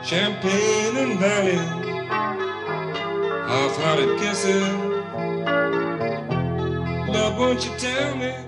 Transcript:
champagne and valley, half-hearted kisses. Love, won't you tell me